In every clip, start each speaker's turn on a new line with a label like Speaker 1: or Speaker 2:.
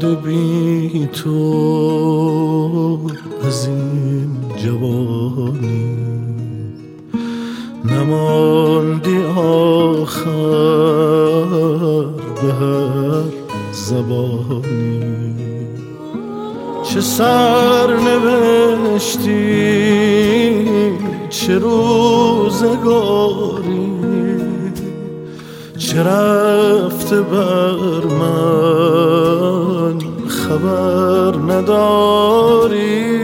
Speaker 1: نمانده بی تو از این جوانی، نماندی آخر به هر زبانی. چه سرنوشتی، چه روزگاری، چه رفته بر من خبر نداری.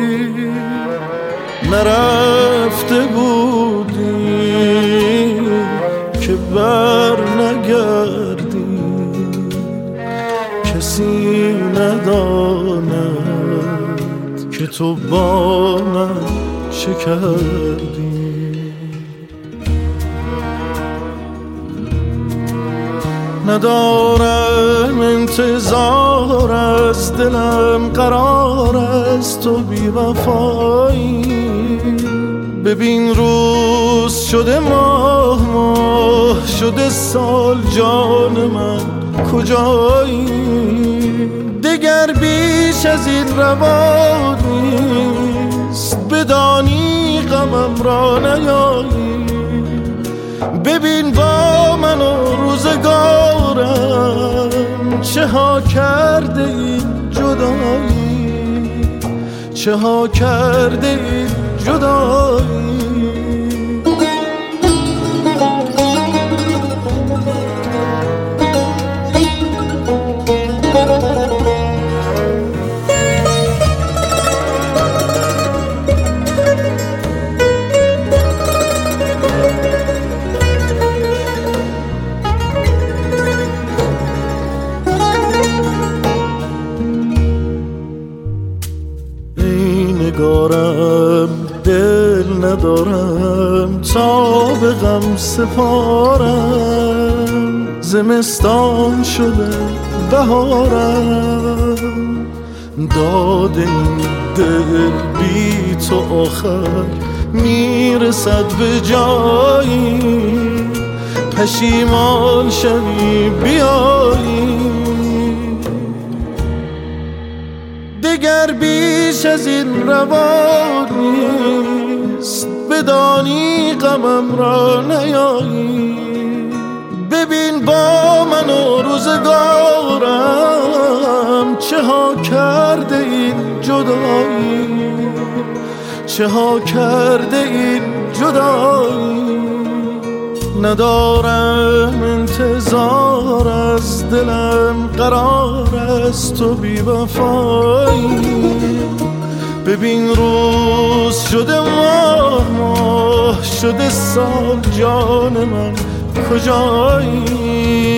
Speaker 1: نرفته بودی که بر نگردی، کسی نداند که تو با من چه کردی. ندارم انتظار از دلم قرار از تو بی وفایی. ببین روز شده ماه شده سال، جان من کجایی؟ دگر بیش از این روا نیست، بدانی غمم را نیایی. ببین با من و روزگارم چه ها کرده این جدایی، چه ها کرده این جدایی. نگارم دل ندارم تا به غم سپارم، زمستان شده بهارم. داد این دل بی تو آخر میرسد به جایی، پشیمان شوی بیایی. دگر بیش از این روا نیست، بدانی غمم را نیایی. ببین با من و روزگارم چه ها کرده این جدایی، چه ها کرده این جدایی. ندارم انتظار از دلم قرار از تو بی وفایی. ببین روز شده ماه شده سال، جان من کجایی؟